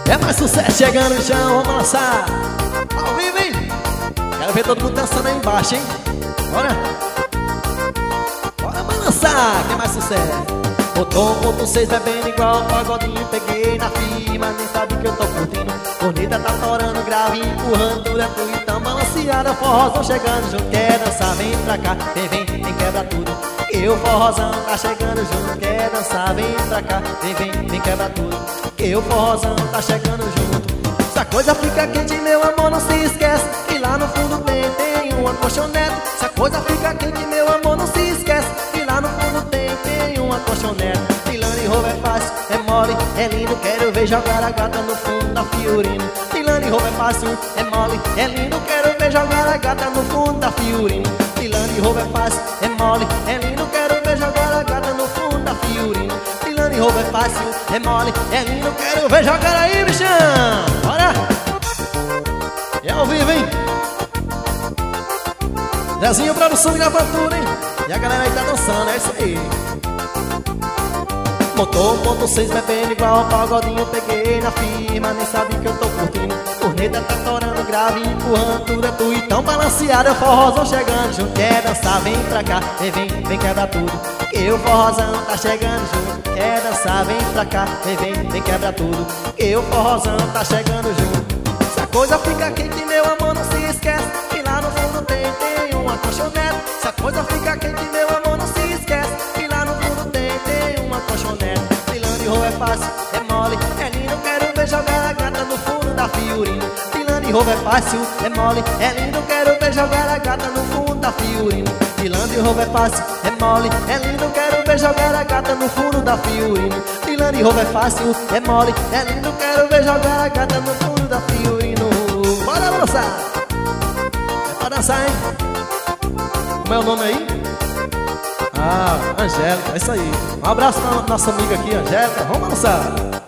É mais sucesso chegando no chão, vamos lançar ao vivo, hein? Quero ver todo mundo dançando aí embaixo, hein? Bora! Bora balançar, que é mais sucesso. Botou 1.6 bebendo igual pagodinho. Peguei na firma, nem sabe que eu tô curtindo. Corneta tá torando, grave, empurrando tudo é tudo. Então balanceada, forrozão chegando junto. Quer dançar, vem pra cá, vem, quebra tudo. E o forrozão tá chegando junto. Quer dançar, vem pra cá, vem, quebra tudo. E o forrozão tá chegando junto. Se a coisa fica quente, meu amor, não se esquece que lá no fundo tem uma colchonete. Se a coisa fica quente, meu amor, não se esquece que lá no fundo tem uma colchonete. Pilando e roubo é fácil, é mole, é lindo. Quero ver jogar a gata no fundo da Fiorino. Pilando e roubo é fácil, é mole, é lindo. Quero ver jogar a gata no fundo da Fiorino. Pilando e roubo é fácil, é mole, é lindo. Quero ver jogar a gata no fundo da Fiorino. Pilando e roubo é fácil, é mole, é lindo. Quero ver jogar aí, bichão. Bora! É ao vivo, hein? Zezinho, produção de gravatura, hein? E a galera aí tá dançando, é isso aí. Botou 1.6 bebendo igual pagodinho. Peguei na firma, nem sabe que eu tô curtindo. Corneta tá torando, grave, empurrando tudo é tu. Então balanceado, é o forrozão chegando junto. Quer dançar, vem pra cá, vem, quebra tudo. E o forrozão tá chegando junto. Quer dançar, vem pra cá, vem, quebra tudo. E o forrozão tá chegando junto. Se a coisa fica quente, meu amor, não se esquece que lá no fundo tem uma colchonete. Se a coisa fica quente, meu amor, não se esquece que lá no fundo tem uma colchonete. Pilando e roubo é fácil, é mole, é lindo. Quero ver jogar a gata no fundo da Fiorino. Pilando e roubo é fácil, é mole, é lindo. Quero ver jogar a gata no fundo da Fiorino. Pilando e roubo é fácil, é mole, é lindo. Quero ver jogar a gata no fundo da Fiorino. Pilando e roubo é fácil, é mole, é lindo. Quero ver jogar a gata no fundo da Fiorino. Bora dançar! É pra dançar, hein? Como é o nome aí? Ah, Angélica, é isso aí. Um abraço pra nossa amiga aqui, Angélica. Vamos dançar!